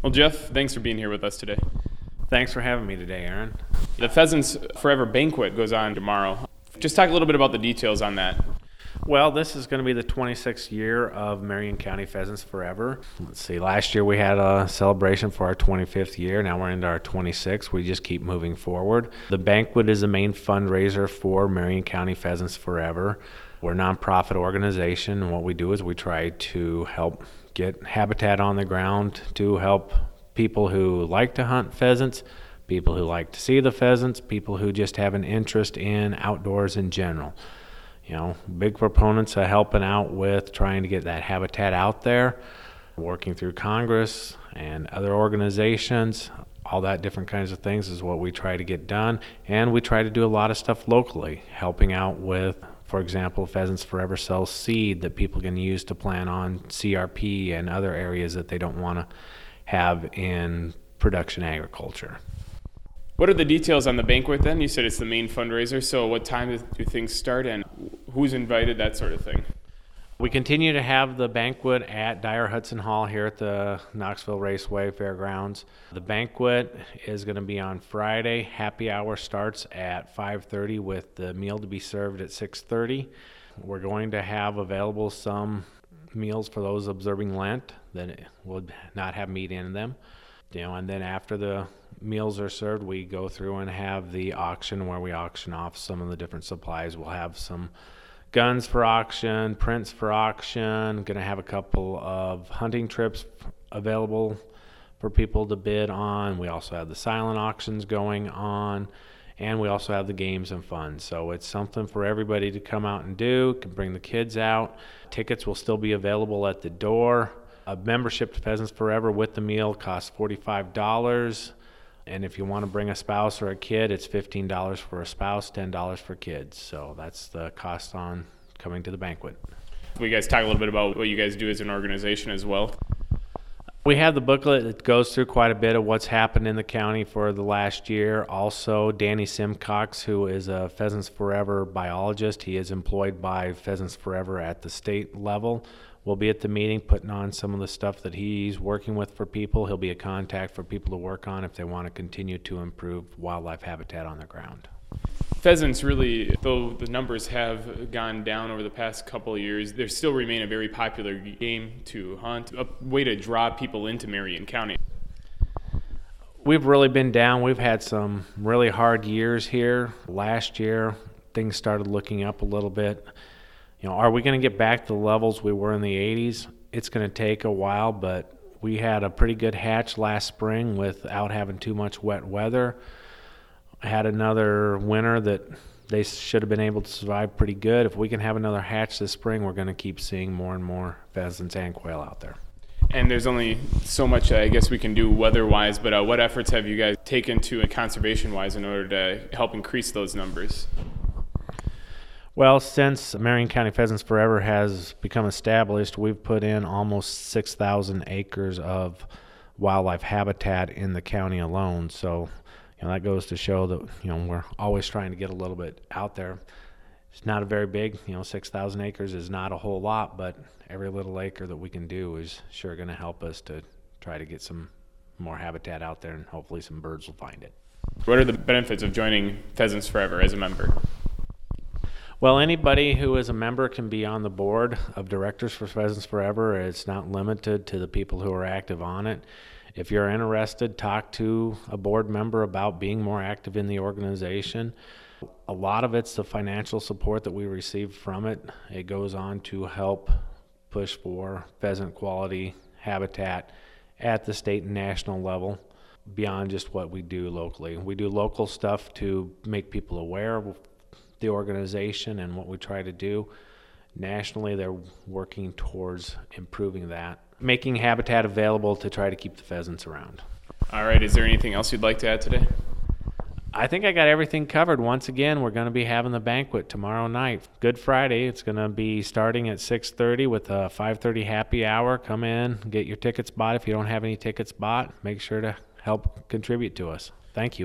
Well, Jeff, thanks for being here with us today. Thanks for having me today, Aaron. The Pheasants Forever Banquet goes on tomorrow. Just talk a little bit about the details on that. Well, this is going to be the 26th year of Marion County Pheasants Forever. Let's see, last year we had a celebration for our 25th year. Now we're into our 26th. We just keep moving forward. The banquet is the main fundraiser for Marion County Pheasants Forever. We're a nonprofit organization, and what we do is we try to help get habitat on the ground to help people who like to hunt pheasants, people who like to see the pheasants, people who just have an interest in outdoors in general. You know, big proponents of helping out with trying to get that habitat out there, working through Congress and other organizations, all that different kinds of things is what we try to get done. And we try to do a lot of stuff locally, helping out with, for example, Pheasants Forever sells seed that people can use to plant on CRP and other areas that they don't want to have in production agriculture. What are the details on the banquet then? You said it's the main fundraiser, so what time do things start and who's invited, that sort of thing? We continue to have the banquet at Dyer Hudson Hall here at the Knoxville Raceway Fairgrounds. The banquet is going to be on Friday. Happy hour starts at 5:30 with the meal to be served at 6:30. We're going to have available some meals for those observing Lent that would not have meat in them. And then after the meals are served, we go through and have the auction where we auction off some of the different supplies. We'll have some guns for auction, prints for auction, going to have a couple of hunting trips available for people to bid on. We also have the silent auctions going on, and we also have the games and fun. So it's something for everybody to come out and do. Can bring the kids out. Tickets will still be available at the door. A membership to Pheasants Forever with the meal costs $45. And if you want to bring a spouse or a kid, it's $15 for a spouse, $10 for kids. So that's the cost on coming to the banquet. Will you guys talk a little bit about what you guys do as an organization as well? We have the booklet that goes through quite a bit of what's happened in the county for the last year. Also, Danny Simcox, who is a Pheasants Forever biologist, he is employed by Pheasants Forever at the state level. We'll be at the meeting putting on some of the stuff that he's working with for people. He'll be a contact for people to work on if they want to continue to improve wildlife habitat on the ground. Pheasants really, though the numbers have gone down over the past couple of years, they still remain a very popular game to hunt, a way to draw people into Marion County. We've really been down. We've had some really hard years here. Last year, things started looking up a little bit. You know, are we going to get back to the levels we were in the 80s? It's going to take a while, but we had a pretty good hatch last spring without having too much wet weather. Had another winter that they should have been able to survive pretty good. If we can have another hatch this spring, we're going to keep seeing more and more pheasants and quail out there. And there's only so much, I guess, we can do weather-wise, but what efforts have you guys taken to conservation-wise in order to help increase those numbers? Well, since Marion County Pheasants Forever has become established, we've put in almost 6,000 acres of wildlife habitat in the county alone. So, that goes to show that, we're always trying to get a little bit out there. It's not a very big, 6,000 acres is not a whole lot, but every little acre that we can do is sure going to help us to try to get some more habitat out there, and hopefully some birds will find it. What are the benefits of joining Pheasants Forever as a member? Well, anybody who is a member can be on the board of directors for Pheasants Forever. It's not limited to the people who are active on it. If you're interested, talk to a board member about being more active in the organization. A lot of it's the financial support that we receive from it. It goes on to help push for pheasant quality habitat at the state and national level beyond just what we do locally. We do local stuff to make people aware of the organization and what we try to do. Nationally, they're working towards improving that, making habitat available to try to keep the pheasants around. All right, is there anything else you'd like to add today? I think I got everything covered. Once again, we're going to be having the banquet tomorrow night. Good Friday. It's going to be starting at 6:30 with a 5:30 happy hour. Come in, get your tickets bought. If you don't have any tickets bought, make sure to help contribute to us. Thank you.